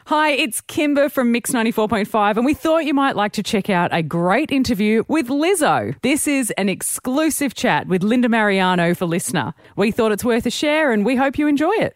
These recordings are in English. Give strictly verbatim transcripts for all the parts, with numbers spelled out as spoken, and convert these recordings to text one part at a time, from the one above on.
Hi, it's Kimber from Mix ninety-four point five, and we thought you might like to check out a great interview with Lizzo. This is an exclusive chat with Linda Marigliano for Listener. We thought it's worth a share, and we hope you enjoy it.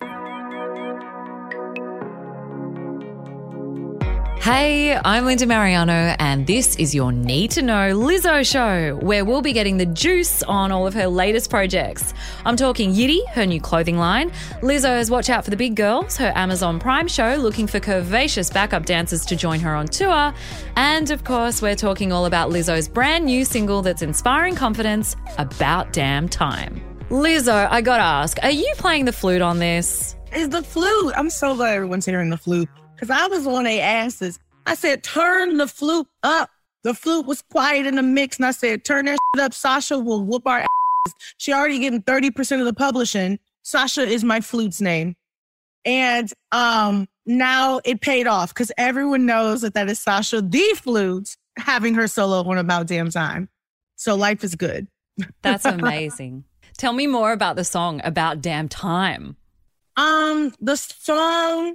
Hey, I'm Linda Marigliano, and this is your Need to Know Lizzo show, where we'll be getting the juice on all of her latest projects. I'm talking Yitty, her new clothing line, Lizzo's Watch Out for the Big Girls, her Amazon Prime show looking for curvaceous backup dancers to join her on tour, and of course we're talking all about Lizzo's brand new single that's inspiring confidence, About Damn Time. Lizzo, I gotta ask, are you playing the flute on this? It's the flute. I'm so glad everyone's hearing the flute. Because I was on their asses. I said, turn the flute up. The flute was quiet in the mix. And I said, turn that shit up. Sasha will whoop our asses. She already getting thirty percent of the publishing. Sasha is my flute's name. And um, now it paid off because everyone knows that that is Sasha, the flute, having her solo on About Damn Time. So life is good. That's amazing. Tell me more about the song About Damn Time. Um, the song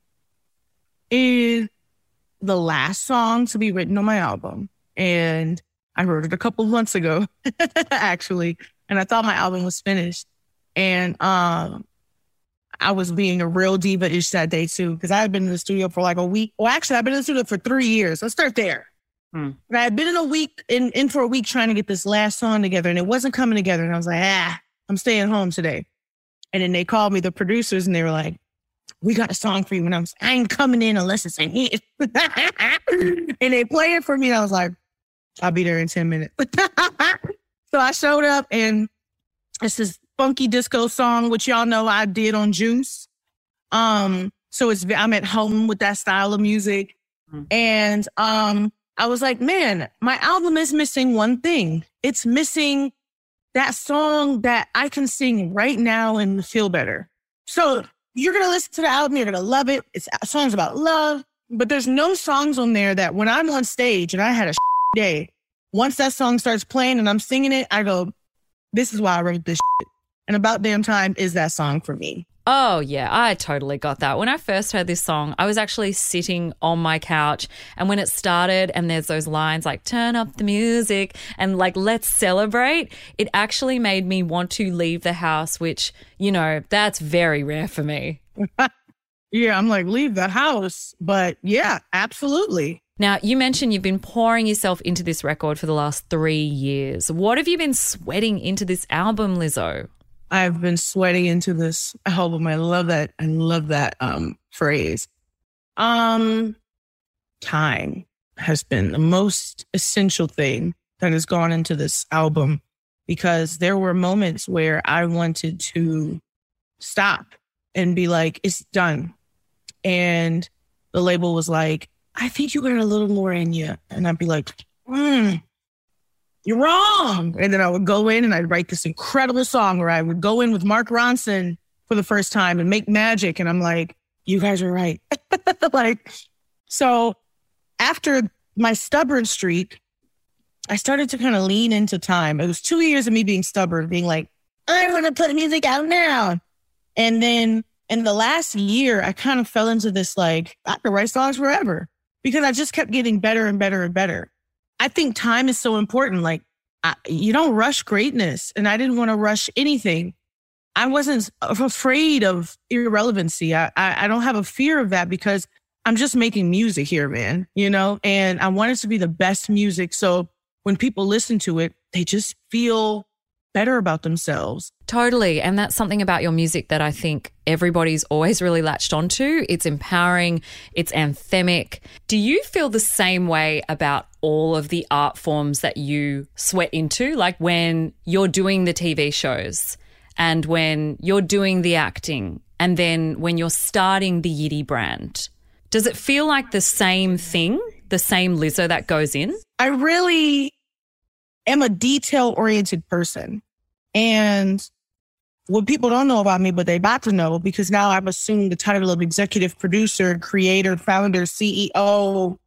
is the last song to be written on my album. And I wrote it a couple months ago, actually. And I thought my album was finished. And um, I was being a real diva-ish that day, too, because I had been in the studio for like a week. Well, actually, I've been in the studio for three years. Let's start there. Hmm. But I had been in a week, in, in for a week trying to get this last song together, and it wasn't coming together. And I was like, ah, I'm staying home today. And then they called me, the producers, and they were like, we got a song for you. And I was I ain't coming in unless it's a hit. And they play it for me. And I was like, I'll be there in ten minutes. So I showed up, and it's this funky disco song, which y'all know I did on Juice. Um, so it's I'm at home with that style of music. Mm-hmm. And um, I was like, man, my album is missing one thing. It's missing that song that I can sing right now and feel better. So you're going to listen to the album, you're going to love it. It's songs about love, but there's no songs on there that when I'm on stage and I had a day, once that song starts playing and I'm singing it, I go, this is why I wrote this shit. And About Damn Time is that song for me. Oh, yeah, I totally got that. When I first heard this song, I was actually sitting on my couch, and when it started and there's those lines like, turn up the music and like, let's celebrate, it actually made me want to leave the house, which, you know, that's very rare for me. Yeah, I'm like, leave the house. But yeah, absolutely. Now, you mentioned you've been pouring yourself into this record for the last three years. What have you been sweating into this album, Lizzo? I've been sweating into this album. I love that. I love that um, phrase. Um, time has been the most essential thing that has gone into this album, because there were moments where I wanted to stop and be like, it's done. And the label was like, I think you got a little more in you. And I'd be like, hmm. You're wrong. And then I would go in and I'd write this incredible song where I would go in with Mark Ronson for the first time and make magic. And I'm like, you guys are right. Like, so after my stubborn streak, I started to kind of lean into time. It was two years of me being stubborn, being like, I want to put music out now. And then in the last year, I kind of fell into this, like, I could write songs forever, because I just kept getting better and better and better. I think time is so important. Like, I, you don't rush greatness. And I didn't want to rush anything. I wasn't afraid of irrelevancy. I, I, I don't have a fear of that, because I'm just making music here, man, you know, and I want it to be the best music. So when people listen to it, they just feel better about themselves. Totally. And that's something about your music that I think everybody's always really latched onto. It's empowering. It's anthemic. Do you feel the same way about all of the art forms that you sweat into? Like when you're doing the T V shows and when you're doing the acting and then when you're starting the Yitty brand, does it feel like the same thing, the same Lizzo that goes in? I really am a detail-oriented person. And what people don't know about me, but they about to know, because now I've assumed the title of executive producer, creator, founder, C E O.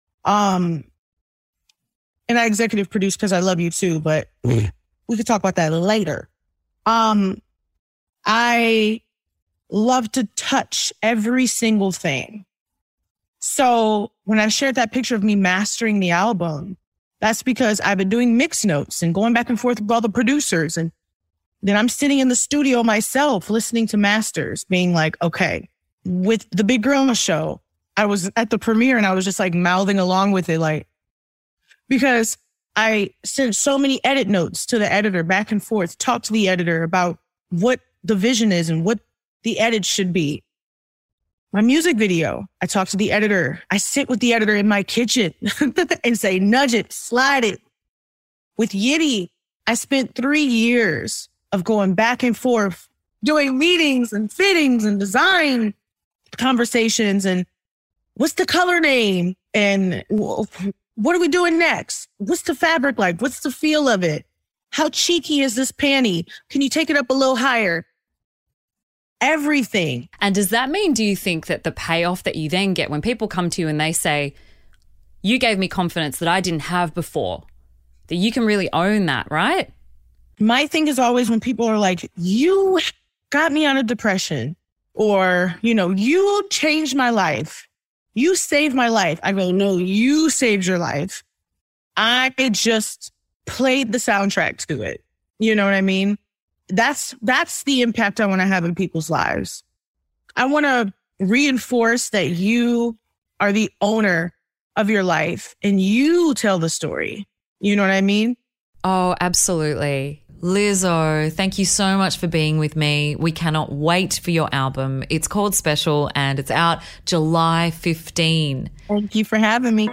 Um, and I executive produce because I love you too, but we could talk about that later. Um, I love to touch every single thing. So when I shared that picture of me mastering the album, that's because I've been doing mix notes and going back and forth with all the producers. And then I'm sitting in the studio myself, listening to masters, being like, okay, with the Big Girl Show, I was at the premiere and I was just like mouthing along with it, like, because I sent so many edit notes to the editor back and forth, talked to the editor about what the vision is and what the edit should be. My music video, I talk to the editor. I sit with the editor in my kitchen and say, nudge it, slide it. With Yitty, I spent three years of going back and forth, doing meetings and fittings and design conversations and what's the color name? And what are we doing next? What's the fabric like? What's the feel of it? How cheeky is this panty? Can you take it up a little higher? Everything. And does that mean, do you think that the payoff that you then get when people come to you and they say, you gave me confidence that I didn't have before, that you can really own that, right? My thing is always when people are like, you got me out of depression, or, you know, you changed my life. You saved my life. I go, no, you saved your life. I just played the soundtrack to it. You know what I mean? That's that's the impact I want to have in people's lives. I want to reinforce that you are the owner of your life and you tell the story. You know what I mean? Oh, absolutely. Lizzo, thank you so much for being with me. We cannot wait for your album. It's called Special and it's out July fifteenth. Thank you for having me.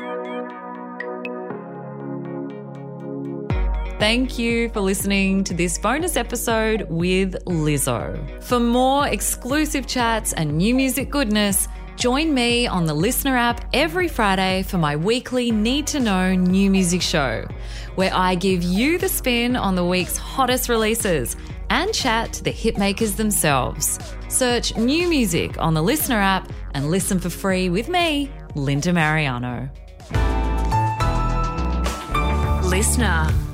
Thank you for listening to this bonus episode with Lizzo. For more exclusive chats and new music goodness, join me on the Listener app every Friday for my weekly Need to Know new music show, where I give you the spin on the week's hottest releases and chat to the hitmakers themselves. Search new music on the Listener app and listen for free with me, Linda Marigliano. Listener.